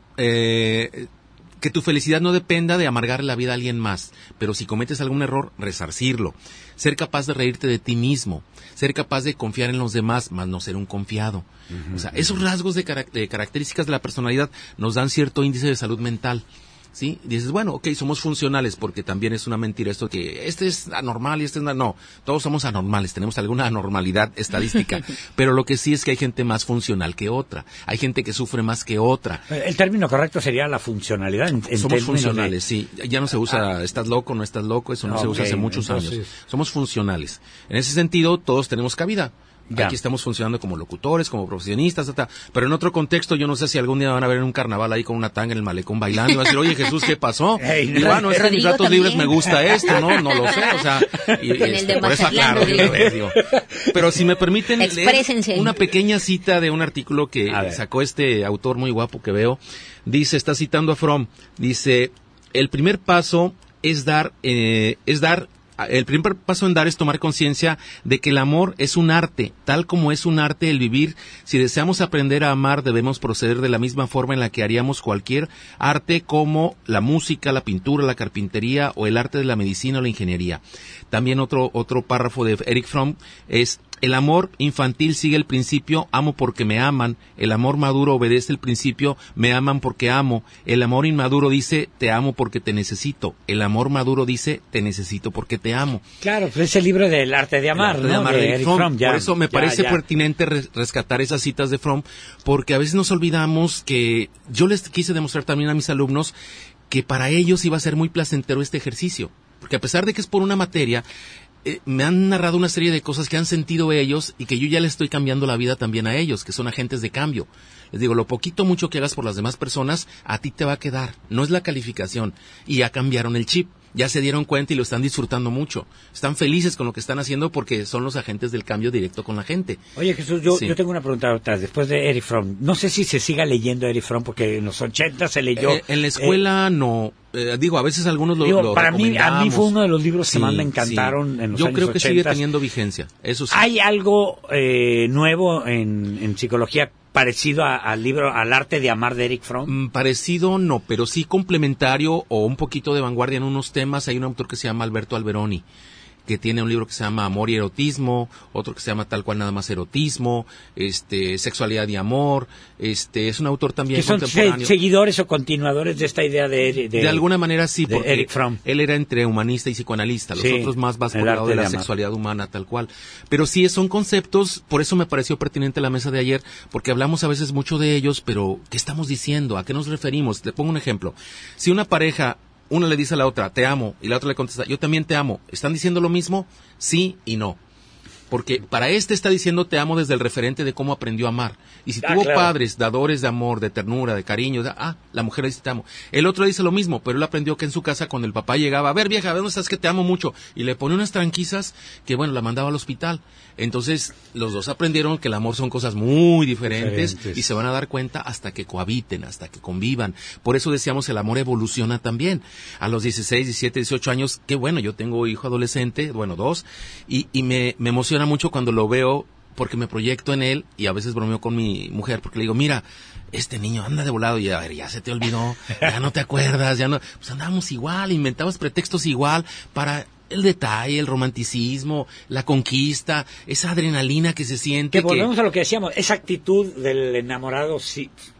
eh, que tu felicidad no dependa de amargarle la vida a alguien más, pero si cometes algún error, resarcirlo. Ser capaz de reírte de ti mismo, ser capaz de confiar en los demás, más no ser un confiado. Uh-huh. O sea, esos rasgos de, carac- de características de la personalidad nos dan cierto índice de salud mental. ¿Sí? Dices, bueno, ok, somos funcionales, porque también es una mentira esto que este es anormal y este es... Na- no, todos somos anormales, tenemos alguna anormalidad estadística, pero lo que sí es que hay gente más funcional que otra, hay gente que sufre más que otra. El término correcto sería la funcionalidad. En, en somos funcionales, de... sí, ya no se usa, ah. estás loco, no estás loco, eso no okay, se usa hace muchos entonces... años. Somos funcionales. En ese sentido, todos tenemos cabida. Ya. Aquí estamos funcionando como locutores, como profesionistas, ta, ta. Pero en otro contexto, yo no sé si algún día van a ver en un carnaval ahí con una tanga en el malecón bailando y van a decir, oye Jesús, ¿qué pasó? Hey, y bueno, es que en mis ratos libres me gusta esto, ¿no? No lo sé, o sea, y, este, por eso aclaro, digo, digo. Pero si me permiten leer una pequeña cita de un artículo que sacó este autor muy guapo que veo, dice, está citando a Fromm, dice, el primer paso es dar, eh, es dar El primer paso en dar es tomar conciencia de que el amor es un arte, tal como es un arte el vivir. Si deseamos aprender a amar, debemos proceder de la misma forma en la que haríamos cualquier arte, como la música, la pintura, la carpintería o el arte de la medicina o la ingeniería. También otro, otro párrafo de Eric Fromm es: el amor infantil sigue el principio amo porque me aman. El amor maduro obedece el principio me aman porque amo. El amor inmaduro dice te amo porque te necesito. El amor maduro dice te necesito porque te amo. Claro, pues es el libro del arte de amar, arte ¿no? de amar de, de Eric Fromm. Fromm ya, Por eso me ya, parece ya. pertinente res- rescatar esas citas de Fromm, porque a veces nos olvidamos que yo les quise demostrar también a mis alumnos que para ellos iba a ser muy placentero este ejercicio, porque a pesar de que es por una materia, Eh, me han narrado una serie de cosas que han sentido ellos y que yo ya les estoy cambiando la vida también a ellos, que son agentes de cambio. Les digo, lo poquito mucho que hagas por las demás personas, a ti te va a quedar. No es la calificación. Y ya cambiaron el chip. Ya se dieron cuenta y lo están disfrutando mucho. Están felices con lo que están haciendo porque son los agentes del cambio directo con la gente. Oye, Jesús, yo, sí. yo tengo una pregunta otra. Después de Eric Fromm, no sé si se siga leyendo Eric Fromm, porque en los ochenta se leyó. Eh, en la escuela eh, no. Eh, digo, a veces algunos lo, digo, lo para mí, a mí fue uno de los libros sí, que más me encantaron sí. en los yo años creo que ochenta. sigue teniendo vigencia. Eso sí. ¿Hay algo eh, nuevo en, en psicología parecido a, al libro, al arte de amar de Eric Fromm? Mm, parecido no, pero sí complementario o un poquito de vanguardia en unos temas. Hay un autor que se llama Alberto Alberoni, que tiene un libro que se llama Amor y Erotismo, otro que se llama tal cual nada más Erotismo, este, Sexualidad y Amor, este, es un autor también que son contemporáneo. Se, seguidores o continuadores de esta idea de De, de alguna manera sí, porque Eric Fromm. Él era entre humanista y psicoanalista, los sí, otros más vas por el lado de la de sexualidad humana, tal cual. Pero sí, son conceptos, por eso me pareció pertinente la mesa de ayer, porque hablamos a veces mucho de ellos, pero ¿qué estamos diciendo? ¿A qué nos referimos? Le pongo un ejemplo. Si una pareja, una le dice a la otra, te amo, y la otra le contesta, yo también te amo. ¿Están diciendo lo mismo? Sí y no. Porque para este está diciendo te amo desde el referente de cómo aprendió a amar. Y si ah, tuvo claro. padres, dadores de amor, de ternura, de cariño, de, ah, la mujer dice te amo. El otro dice lo mismo, pero él aprendió que en su casa cuando el papá llegaba, a ver vieja, ¿dónde estás que te amo mucho? Y le pone unas tranquisas que bueno, la mandaba al hospital. Entonces, los dos aprendieron que el amor son cosas muy diferentes, diferentes y se van a dar cuenta hasta que cohabiten, hasta que convivan. Por eso decíamos, el amor evoluciona también. A los dieciséis, diecisiete, dieciocho años, qué bueno, yo tengo hijo adolescente, bueno, dos, y, y me, me emociona mucho cuando lo veo porque me proyecto en él y a veces bromeo con mi mujer porque le digo, mira, este niño anda de volado y a ver, ya se te olvidó, ya no te acuerdas, ya no, pues andábamos igual, inventabas pretextos igual para el detalle, el romanticismo, la conquista, esa adrenalina que se siente. Que volvemos que... a lo que decíamos, esa actitud del enamorado sí,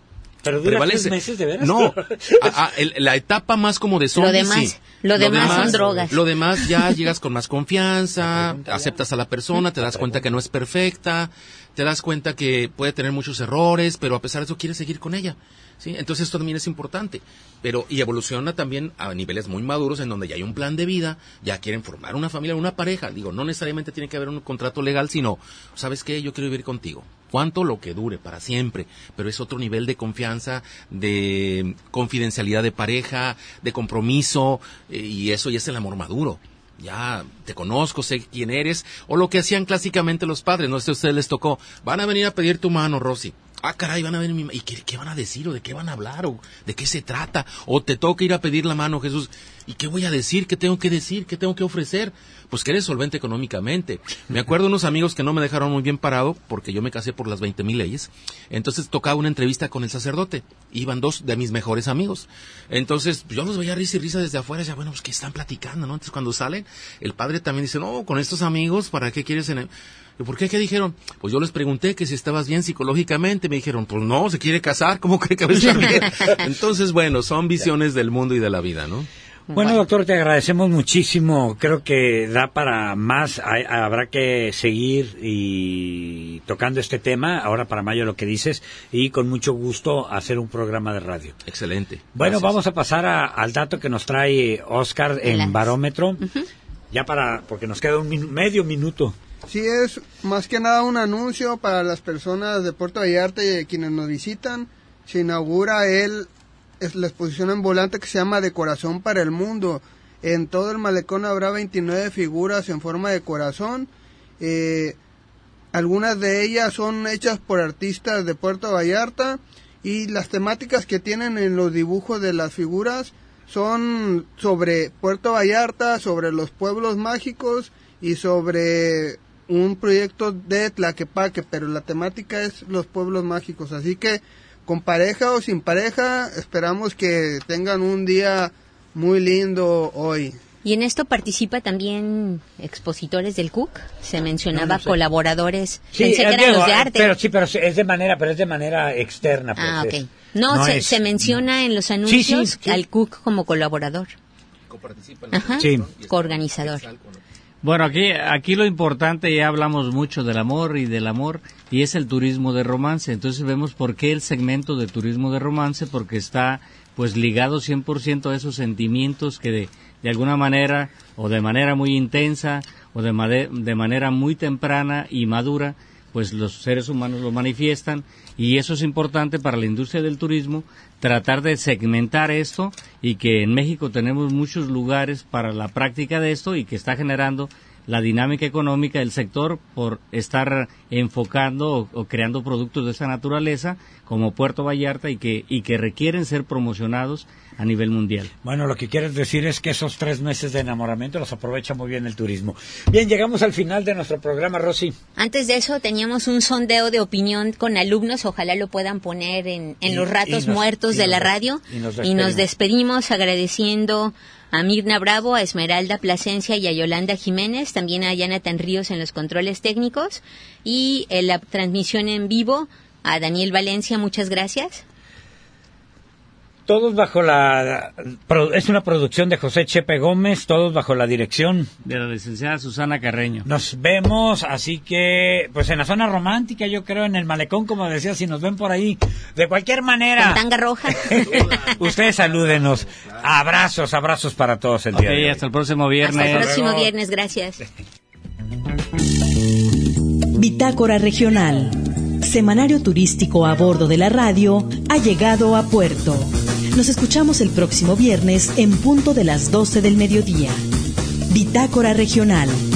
Pero dura prevalece. tres meses, ¿de veras? No, a, a, el, la etapa más como de zombie, Lo demás, sí. lo, lo demás, demás son drogas. Lo demás ya llegas con más confianza, aceptas a la persona, te das cuenta que no es perfecta, te das cuenta que puede tener muchos errores, pero a pesar de eso quieres seguir con ella. ¿Sí? Entonces esto también es importante, pero y evoluciona también a niveles muy maduros en donde ya hay un plan de vida, ya quieren formar una familia, una pareja. Digo, no necesariamente tiene que haber un contrato legal, sino, ¿sabes qué? Yo quiero vivir contigo. ¿Cuánto? Lo que dure, para siempre. Pero es otro nivel de confianza, de confidencialidad de pareja, de compromiso, eh, y eso ya es el amor maduro. Ya te conozco, sé quién eres, o lo que hacían clásicamente los padres, no sé si a ustedes les tocó, van a venir a pedir tu mano, Rosy. Ah, caray, van a venir mi mano. ¿Y qué, qué van a decir? ¿O de qué van a hablar? ¿O de qué se trata? ¿O te toca ir a pedir la mano, Jesús? ¿Y qué voy a decir? ¿Qué tengo que decir? ¿Qué tengo que ofrecer? Pues que eres solvente económicamente. Me acuerdo de unos amigos que no me dejaron muy bien parado, porque yo me casé por las veinte mil leyes. Entonces tocaba una entrevista con el sacerdote. Iban dos de mis mejores amigos. Entonces yo los veía risa y risa desde afuera. Y decía, bueno, pues ¿qué están platicando, no? Entonces cuando salen, el padre también dice, no, con estos amigos, ¿para qué quieres en el... ¿Por qué? ¿Qué dijeron? Pues yo les pregunté que si estabas bien psicológicamente. Me dijeron, pues no, se quiere casar. ¿Cómo cree que va a estar bien? Entonces, bueno, son visiones del mundo y de la vida, ¿no? Bueno, doctor, te agradecemos muchísimo. Creo que da para más. Hay, habrá que seguir y tocando este tema, ahora para mayo lo que dices, y con mucho gusto hacer un programa de radio. Excelente. Bueno, gracias. Vamos a pasar a, al dato que nos trae Oscar en Las. Barómetro. Uh-huh. Ya para, porque nos queda un min, medio minuto. Sí, es más que nada un anuncio para las personas de Puerto Vallarta y quienes nos visitan. Se inaugura el, es la exposición ambulante que se llama De Corazón para el Mundo. En todo el malecón habrá veintinueve figuras en forma de corazón. Eh, algunas de ellas son hechas por artistas de Puerto Vallarta y las temáticas que tienen en los dibujos de las figuras son sobre Puerto Vallarta, sobre los pueblos mágicos y sobre un proyecto de Tlaquepaque, pero la temática es los pueblos mágicos, así que con pareja o sin pareja esperamos que tengan un día muy lindo hoy. Y en esto participa también expositores del C U C, se mencionaba no, no sé. Colaboradores, sí, pensé que eran digo, los de arte. Pero sí, pero es de manera, pero es de manera externa. Pues, ah, ok. es, no, no se, es, se menciona no. en los anuncios sí, sí, sí. al C U C como colaborador. Coparticipa en Ajá, sí. coorganizador. Bueno, aquí aquí lo importante, ya hablamos mucho del amor y del amor, y es el turismo de romance. Entonces vemos por qué el segmento de turismo de romance, porque está pues ligado cien por ciento a esos sentimientos que de, de alguna manera, o de manera muy intensa, o de, made, de manera muy temprana y madura, pues los seres humanos lo manifiestan, y eso es importante para la industria del turismo, tratar de segmentar esto, y que en México tenemos muchos lugares para la práctica de esto, y que está generando la dinámica económica del sector por estar enfocando o, o creando productos de esa naturaleza, como Puerto Vallarta, y que, y que requieren ser promocionados a nivel mundial. Bueno, lo que quieres decir es que esos tres meses de enamoramiento los aprovecha muy bien el turismo. Bien, llegamos al final de nuestro programa, Rosy. Antes de eso, teníamos un sondeo de opinión con alumnos, ojalá lo puedan poner en, en y, los ratos nos, muertos de la radio, y nos, y nos despedimos agradeciendo a Mirna Bravo, a Esmeralda Plasencia y a Yolanda Jiménez, también a Jonathan Ríos en los controles técnicos, y en la transmisión en vivo a Daniel Valencia, muchas gracias. Todos bajo la... Es una producción de José Chepe Gómez, todos bajo la dirección de la licenciada Susana Carreño. Nos vemos, así que, pues en la zona romántica, yo creo, en el malecón, como decía, si nos ven por ahí, de cualquier manera. Con tanga roja. Ustedes salúdenos. Abrazos, abrazos para todos el okay, día de hoy. Hasta el próximo viernes. Hasta el próximo viernes, gracias. Bitácora Regional. Semanario turístico a bordo de la radio ha llegado a puerto. Nos escuchamos el próximo viernes en punto de las doce del mediodía. Bitácora Regional.